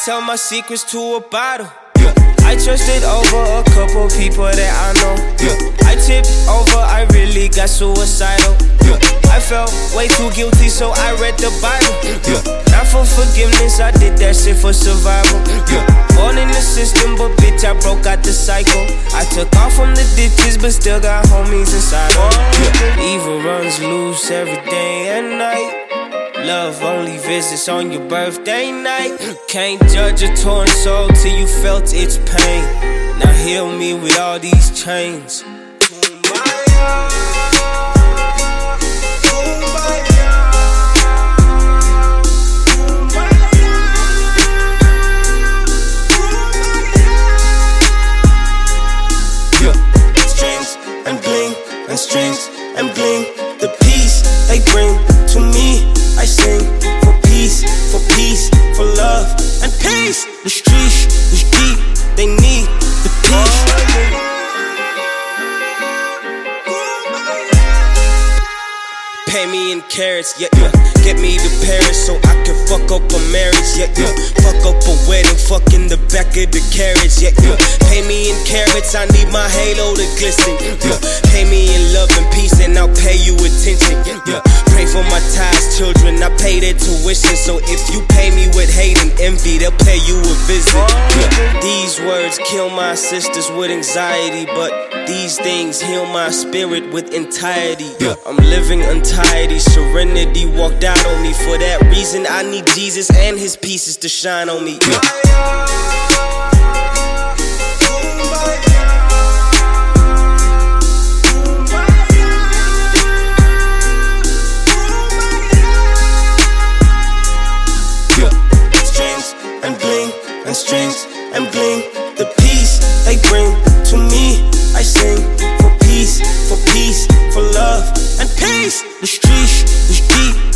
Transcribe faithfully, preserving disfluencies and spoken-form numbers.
tell my secrets to a bottle. Yeah. I trusted over a couple people that I know. Yeah. I tipped over, I really got suicidal. Yeah. I felt way too guilty, so I read the Bible. Yeah. Not for forgiveness, I did that shit for survival. Yeah. Born in the system, but bitch, I broke out the cycle. I took off from the ditches, but still got homies inside of me. Yeah. Evil runs loose every day and night. Love only visits on your birthday night. Can't judge a torn soul till you felt its pain. Now heal me with all these chains. Strings and bling and strings and bling. The peace they bring to me, I sing for peace, for peace, for love and peace. The streets, the deep, they need the peace. Pay me in carrots, yeah, yeah. Get me to Paris so I can fuck up a marriage, yeah, yeah. Fuck up a wedding, fuck in the back of the carriage, yeah, yeah. Pay me in carrots, I need my halo to glisten, yeah. Pay me in love and peace and I'll pay you attention, yeah, yeah. Pray for my ties, children, I pay their tuition. So if you pay me with hate and envy, they'll pay you a visit, yeah. These words kill my sisters with anxiety, but these things heal my spirit with entirety, yeah. I'm living untidy, serenity walked out on me. For that reason I need Jesus and his pieces to shine on me, yeah. And strings and bling, the peace they bring to me, I sing for peace, for peace, for love and peace. The streets, the deep,